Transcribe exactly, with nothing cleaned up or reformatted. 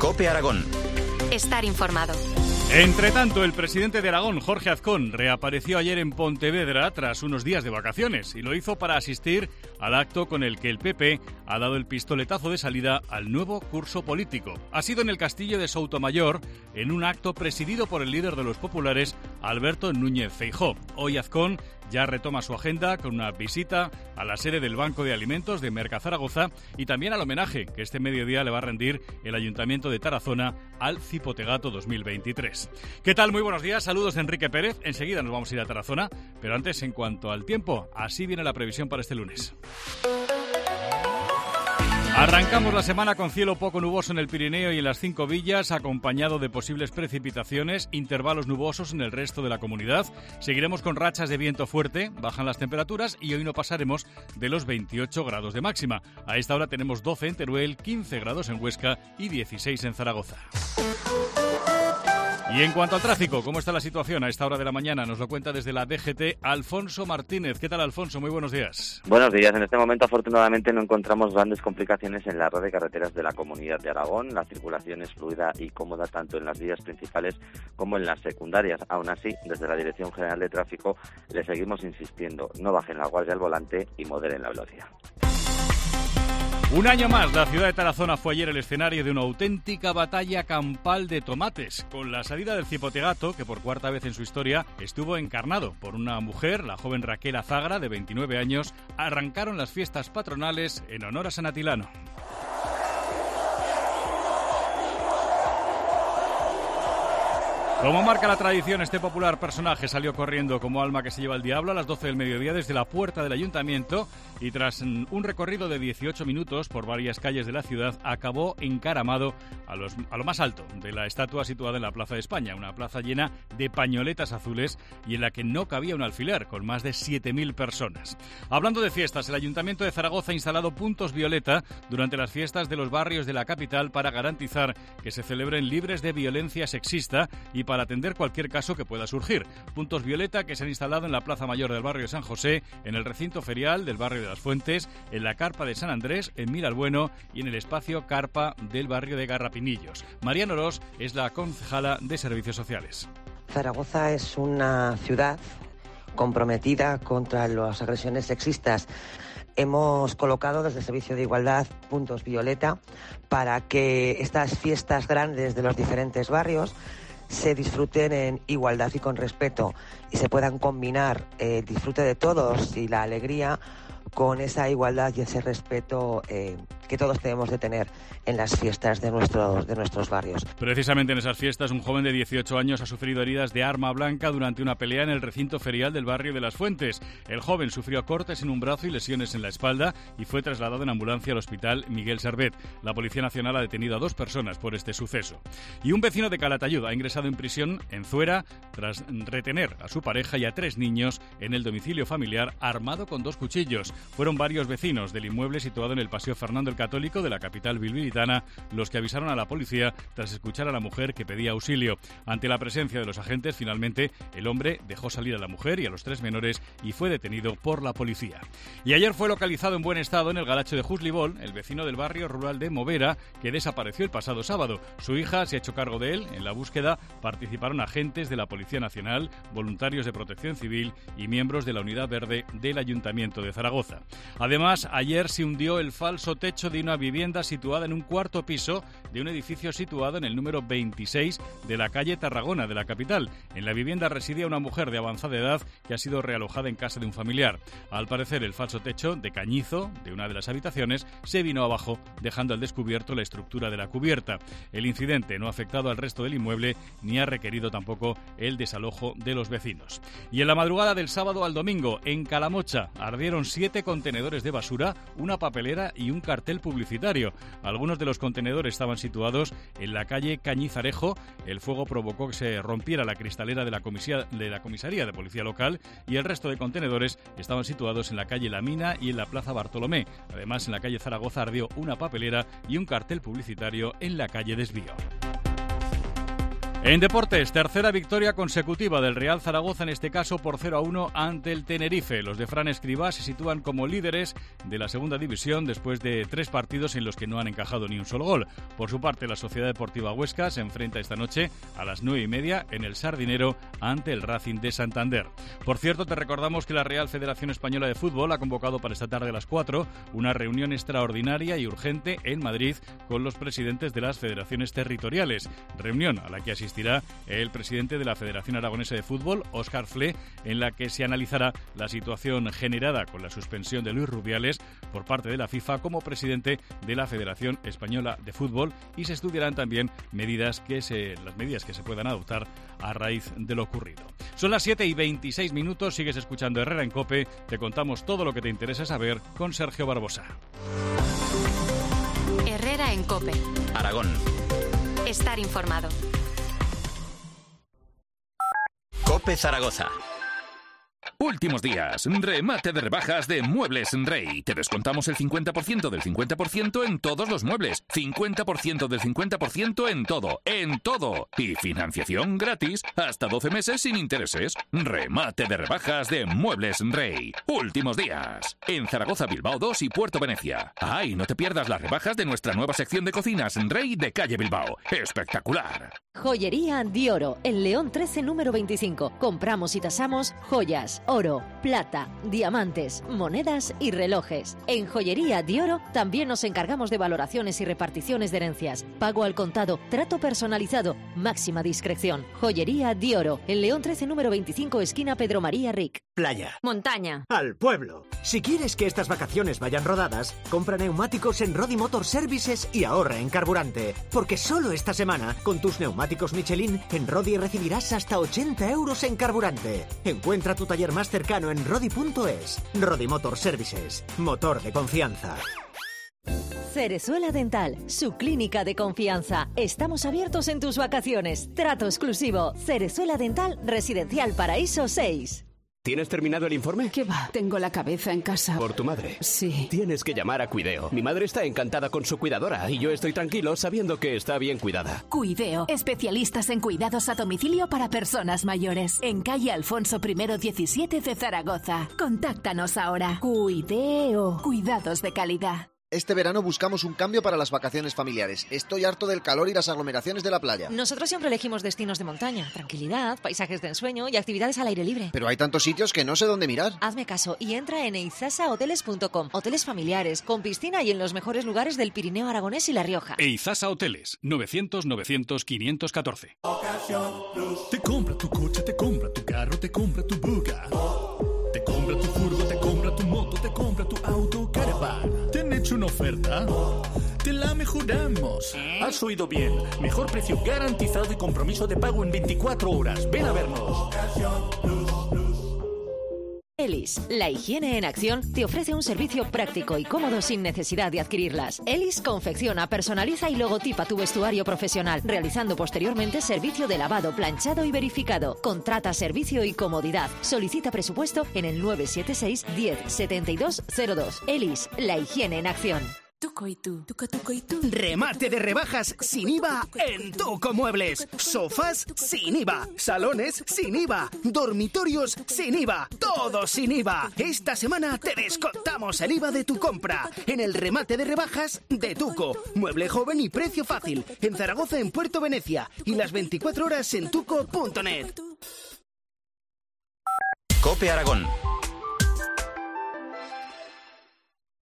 COPE Aragón. Estar informado. Entre tanto, el presidente de Aragón, Jorge Azcón, reapareció ayer en Pontevedra tras unos días de vacaciones y lo hizo para asistir al acto con el que el P P ha dado el pistoletazo de salida al nuevo curso político. Ha sido en el castillo de Soutomayor, en un acto presidido por el líder de los populares, Alberto Núñez Feijóo. Hoy Azcón ya retoma su agenda con una visita a la sede del Banco de Alimentos de Mercazaragoza y también al homenaje que este mediodía le va a rendir el Ayuntamiento de Tarazona al Cipotegato dos mil veintitrés. ¿Qué tal? Muy buenos días, saludos de Enrique Pérez. Enseguida nos vamos a ir a Tarazona, pero antes, en cuanto al tiempo, así viene la previsión para este lunes. Arrancamos la semana con cielo poco nuboso en el Pirineo y en las cinco villas, acompañado de posibles precipitaciones, intervalos nubosos en el resto de la comunidad. Seguiremos con rachas de viento fuerte, bajan las temperaturas y hoy no pasaremos de los veintiocho grados de máxima. A esta hora tenemos doce en Teruel, quince grados en Huesca y dieciséis en Zaragoza. Y en cuanto al tráfico, ¿cómo está la situación a esta hora de la mañana? Nos lo cuenta desde la D G T Alfonso Martínez. ¿Qué tal, Alfonso? Muy buenos días. Buenos días. En este momento, afortunadamente, no encontramos grandes complicaciones en la red de carreteras de la Comunidad de Aragón. La circulación es fluida y cómoda tanto en las vías principales como en las secundarias. Aún así, desde la Dirección General de Tráfico le seguimos insistiendo. No bajen la guardia al volante y moderen la velocidad. Un año más, la ciudad de Tarazona fue ayer el escenario de una auténtica batalla campal de tomates, con la salida del Cipotegato, que por cuarta vez en su historia estuvo encarnado por una mujer, la joven Raquel Azagra, de veintinueve años. Arrancaron las fiestas patronales en honor a San Atilano. Como marca la tradición, este popular personaje salió corriendo como alma que se lleva el diablo a las doce del mediodía desde la puerta del ayuntamiento y tras un recorrido de dieciocho minutos por varias calles de la ciudad acabó encaramado a, los, a lo más alto de la estatua situada en la Plaza de España, una plaza llena de pañoletas azules y en la que no cabía un alfiler, con más de siete mil personas. Hablando de fiestas, el Ayuntamiento de Zaragoza ha instalado puntos violeta durante las fiestas de los barrios de la capital para garantizar que se celebren libres de violencia sexista y para atender cualquier caso que pueda surgir. Puntos violeta que se han instalado en la Plaza Mayor del barrio de San José, en el recinto ferial del barrio de Las Fuentes, en la carpa de San Andrés, en Miralbueno y en el espacio carpa del barrio de Garrapinillos. Mariano Orós es la concejala de Servicios Sociales. Zaragoza es una ciudad comprometida contra las agresiones sexistas. Hemos colocado desde el Servicio de Igualdad puntos violeta para que estas fiestas grandes de los diferentes barrios se disfruten en igualdad y con respeto y se puedan combinar el disfrute de todos y la alegría con esa igualdad y ese respeto eh, que todos debemos de tener en las fiestas de nuestros, de nuestros barrios. Precisamente en esas fiestas, un joven de dieciocho años ha sufrido heridas de arma blanca durante una pelea en el recinto ferial del barrio de Las Fuentes. El joven sufrió cortes en un brazo y lesiones en la espalda y fue trasladado en ambulancia al hospital Miguel Servet. La Policía Nacional ha detenido a dos personas por este suceso. Y un vecino de Calatayud ha ingresado en prisión en Zuera tras retener a su pareja y a tres niños en el domicilio familiar armado con dos cuchillos. Fueron varios vecinos del inmueble situado en el Paseo Fernando el Católico de la capital bilbilitana los que avisaron a la policía tras escuchar a la mujer que pedía auxilio. Ante la presencia de los agentes, finalmente el hombre dejó salir a la mujer y a los tres menores y fue detenido por la policía. Y ayer fue localizado en buen estado en el garacho de Juslibol el vecino del barrio rural de Movera que desapareció el pasado sábado. Su hija se ha hecho cargo de él. En la búsqueda participaron agentes de la Policía Nacional, voluntarios de Protección Civil y miembros de la Unidad Verde del Ayuntamiento de Zaragoza. Además, ayer se hundió el falso techo de una vivienda situada en un cuarto piso de un edificio situado en el número veintiséis de la calle Tarragona de la capital. En la vivienda residía una mujer de avanzada edad que ha sido realojada en casa de un familiar. Al parecer, el falso techo de cañizo de una de las habitaciones se vino abajo, dejando al descubierto la estructura de la cubierta. El incidente no ha afectado al resto del inmueble ni ha requerido tampoco el desalojo de los vecinos. Y en la madrugada del sábado al domingo, en Calamocha, ardieron siete contenedores de basura, una papelera y un cartel publicitario. Algunos de los contenedores estaban situados en la calle Cañizarejo. El fuego provocó que se rompiera la cristalera de la, comisaría, de la comisaría de policía local y el resto de contenedores estaban situados en la calle La Mina y en la plaza Bartolomé. Además, en la calle Zaragoza ardió una papelera y un cartel publicitario en la calle Desvío. En deportes, tercera victoria consecutiva del Real Zaragoza, en este caso por cero a uno ante el Tenerife. Los de Fran Escribá se sitúan como líderes de la segunda división después de tres partidos en los que no han encajado ni un solo gol. Por su parte, la Sociedad Deportiva Huesca se enfrenta esta noche a las nueve y media en el Sardinero ante el Racing de Santander. Por cierto, te recordamos que la Real Federación Española de Fútbol ha convocado para esta tarde a las cuatro una reunión extraordinaria y urgente en Madrid con los presidentes de las federaciones territoriales. Reunión a la que asistirá el presidente de la Federación Aragonesa de Fútbol, Óscar Fle, en la que se analizará la situación generada con la suspensión de Luis Rubiales por parte de la FIFA como presidente de la Federación Española de Fútbol, y se estudiarán también medidas que se, las medidas que se puedan adoptar a raíz de lo ocurrido. Son las siete y veintiséis minutos, sigues escuchando Herrera en COPE, te contamos todo lo que te interesa saber con Sergio Barbosa. Herrera en COPE. Aragón. Estar informado. COPE Zaragoza. Últimos días, remate de rebajas de Muebles Rey. Te descontamos el cincuenta por ciento del cincuenta por ciento en todos los muebles. cincuenta por ciento del cincuenta por ciento en todo, en todo. Y financiación gratis hasta doce meses sin intereses. Remate de rebajas de Muebles Rey. Últimos días. En Zaragoza, Bilbao dos y Puerto Venecia. Ay, no te pierdas las rebajas de nuestra nueva sección de cocinas Rey de calle Bilbao. Espectacular. Joyería Dioro, en León trece, número veinticinco. Compramos y tasamos joyas, oro, plata, diamantes, monedas y relojes. En Joyería Dioro también nos encargamos de valoraciones y reparticiones de herencias. Pago al contado, trato personalizado, máxima discreción. Joyería Dioro, en León trece, número veinticinco, esquina Pedro María Ric. Playa. Montaña. Al pueblo. Si quieres que estas vacaciones vayan rodadas, compra neumáticos en Rodi Motor Services y ahorra en carburante. Porque solo esta semana, con tus neumáticos Michelin, en Rodi recibirás hasta ochenta euros en carburante. Encuentra tu taller más cercano en rodi punto es. Rodi Motor Services. Motor de confianza. Cerezuela Dental, su clínica de confianza. Estamos abiertos en tus vacaciones. Trato exclusivo. Cerezuela Dental, Residencial Paraíso seis. ¿Tienes terminado el informe? ¿Qué va? Tengo la cabeza en casa. ¿Por tu madre? Sí. Tienes que llamar a Cuideo. Mi madre está encantada con su cuidadora y yo estoy tranquilo sabiendo que está bien cuidada. Cuideo, especialistas en cuidados a domicilio para personas mayores. En calle Alfonso primero diecisiete de Zaragoza. Contáctanos ahora. Cuideo, cuidados de calidad. Este verano buscamos un cambio para las vacaciones familiares. Estoy harto del calor y las aglomeraciones de la playa. Nosotros siempre elegimos destinos de montaña, tranquilidad, paisajes de ensueño y actividades al aire libre. Pero hay tantos sitios que no sé dónde mirar. Hazme caso y entra en eizasa hoteles punto com. Hoteles familiares, con piscina y en los mejores lugares del Pirineo aragonés y La Rioja. Eizasa Hoteles, novecientos novecientos quinientos catorce. Te compra tu coche, te compra tu carro, te compra tu buga. Te compra tu furgo, te compra tu moto, te compra tu auto, caravana. ¿Te han hecho una oferta? Te la mejoramos. Has oído bien. Mejor precio garantizado y compromiso de pago en veinticuatro horas. Ven a vernos. Elis, la higiene en acción, te ofrece un servicio práctico y cómodo sin necesidad de adquirirlas. Elis confecciona, personaliza y logotipa tu vestuario profesional, realizando posteriormente servicio de lavado, planchado y verificado. Contrata servicio y comodidad. Solicita presupuesto en el nueve siete seis, diez, setenta y dos cero dos. Elis, la higiene en acción. Tuco y tú, tuco, tuco y tú. Remate de rebajas sin I V A en Tuco Muebles. Sofás sin I V A, salones sin I V A, dormitorios sin I V A, todo sin I V A. Esta semana te descontamos el I V A de tu compra en el remate de rebajas de Tuco. Mueble joven y precio fácil. En Zaragoza, en Puerto Venecia y las veinticuatro horas en tuco punto net. COPE Aragón.